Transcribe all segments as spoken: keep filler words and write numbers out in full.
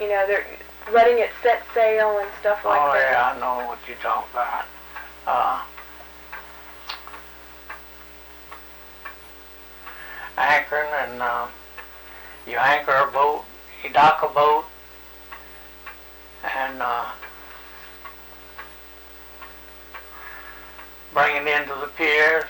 You know, they're letting it set sail and stuff like oh, that. Oh yeah, I know what you're talking about. Uh, anchoring and uh, you anchor a boat, you dock a boat, and uh, bring it into the piers.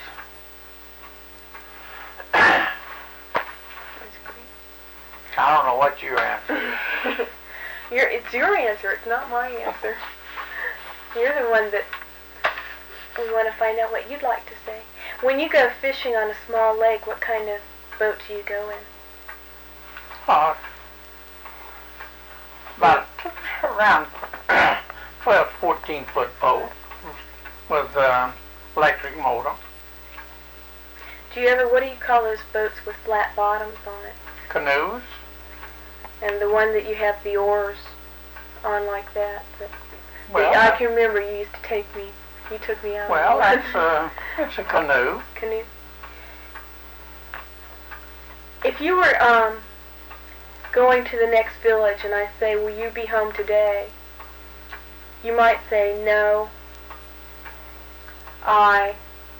I don't know what your answer is. your, it's your answer, it's not my answer. You're the one that we want to find out what you'd like to say. When you go fishing on a small lake, what kind of boat do you go in? Uh, about around twelve, fourteen foot boat with uh, electric motor. Do you ever, what do you call those boats with flat bottoms on it? Canoes. And the one that you have the oars on like that? that well, I can remember you used to take me, you took me out. Well, that's, uh, that's a canoe. Canoe. If you were um, going to the next village and I say, will you be home today? You might say, no, I...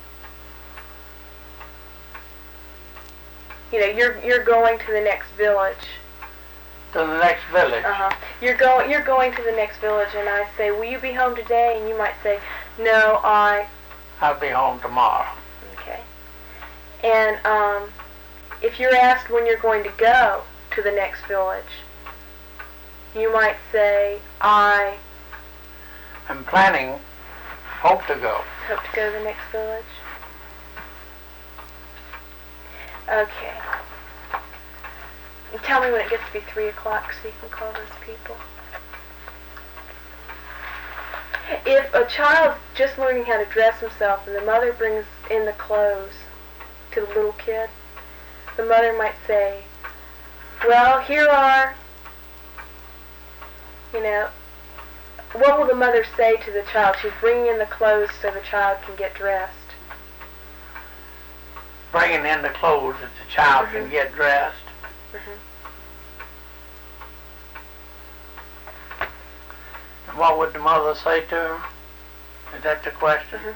You know, you're you're going to the next village. To the next village. Uh huh. You're going you're going to the next village, and I say, "Will you be home today?" And you might say, "No, I." I'll be home tomorrow. Okay. And um, if you're asked when you're going to go to the next village, you might say, "I." I'm planning. Hope to go. Hope to go to the next village. Okay. And tell me when it gets to be three o'clock so you can call those people. If a child's just learning how to dress himself and the mother brings in the clothes to the little kid, the mother might say, well, here are, you know, what will the mother say to the child? She's bringing in the clothes so the child can get dressed. Bringing in the clothes that the child mm-hmm. can get dressed. Mm-hmm. And what would the mother say to her? Is that the question? Mm-hmm.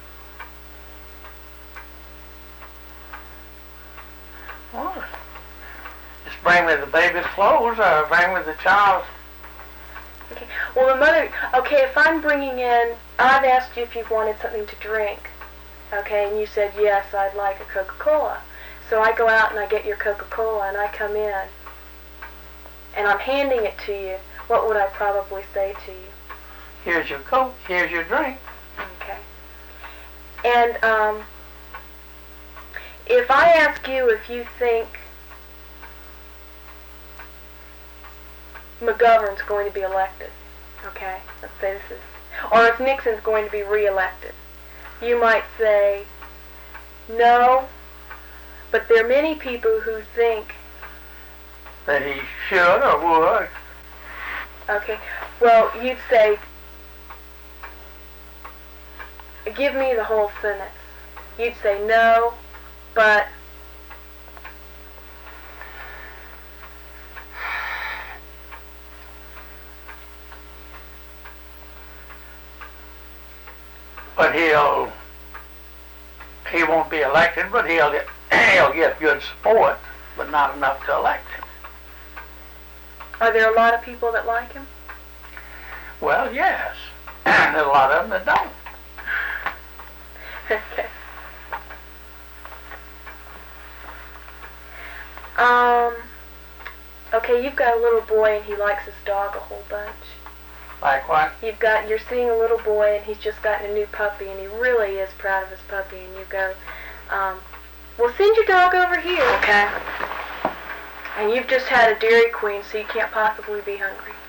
Well, just bring me the baby's clothes or bring me the child's. Okay. Well, the mother, okay, if I'm bringing in, I've asked you if you wanted something to drink. Okay, and you said, yes, I'd like a Coca-Cola. So I go out and I get your Coca-Cola and I come in and I'm handing it to you. What would I probably say to you? Here's your Coke, here's your drink. Okay. And um, if I ask you if you think McGovern's going to be elected, okay, let's say this is, or if Nixon's going to be re-elected, you might say, no, but there are many people who think that he should or would. Okay, well, you'd say, give me the whole sentence. You'd say, no, but... But he'll, he won't be elected, but he'll get, he'll get good support, but not enough to elect him. Are there a lot of people that like him? Well, yes. There's a lot of them that don't. Okay. Um, okay, you've got a little boy and he likes his dog a whole bunch. Like what? You've got, you're seeing a little boy and he's just gotten a new puppy and he really is proud of his puppy, and you go, um, well, send your dog over here, okay? And you've just had a Dairy Queen, so you can't possibly be hungry.